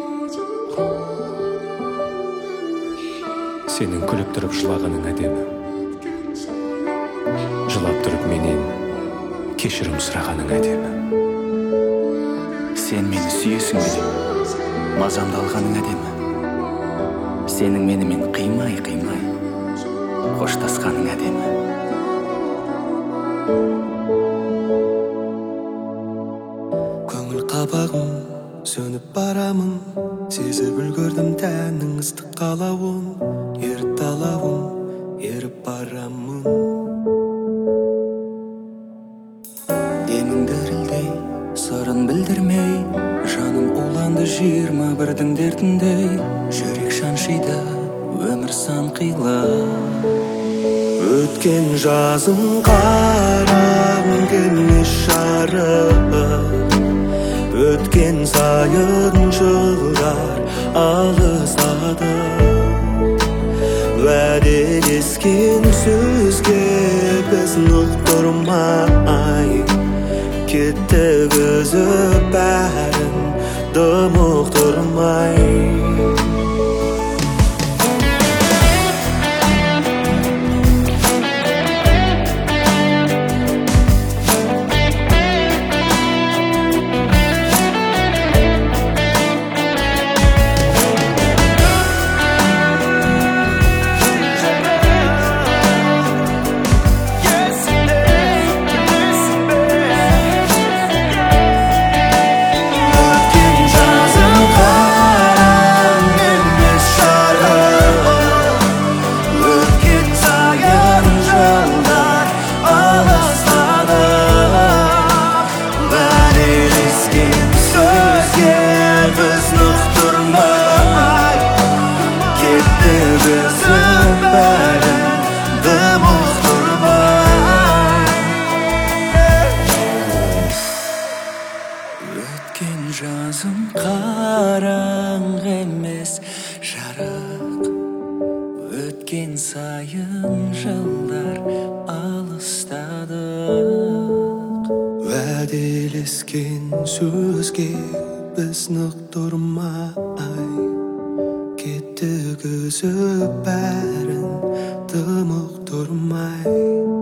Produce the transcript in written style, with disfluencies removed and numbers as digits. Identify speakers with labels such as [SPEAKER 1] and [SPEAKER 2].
[SPEAKER 1] Сенің күліп тұрып жылағаның әдемі, жылап тұрып менен кешірім сұрағаның әдемі.
[SPEAKER 2] Сен мені сүйесің бе деп мазамды алғаның әдемі. Сенің менімен қимай қоштасқаның әдемі.
[SPEAKER 3] Көңіл қабағым сөніп барамын, сезіп үлгердім тәннің ыстық қалауын. Еріп талауын, еріп барамын. Демің дірілдей, сырын білдірмей, жаным уланды 21-дің дертіндей. Жүрек шаншиды, өмір сан қилы. Өткен жазым қараң келмес жарық, өткен сайын жылдар алыстады. Уәделескен сөзге біз ұқтырмай, кеттік үзіп бәрін дым ұқтырмай. Өткен жазым қараңғы емес жарық, өткен сайын жылдар алыстадық. Уәделескен сөзге біз нық тұрмай, кеттік үзіп бәрін дым ұқтырмай.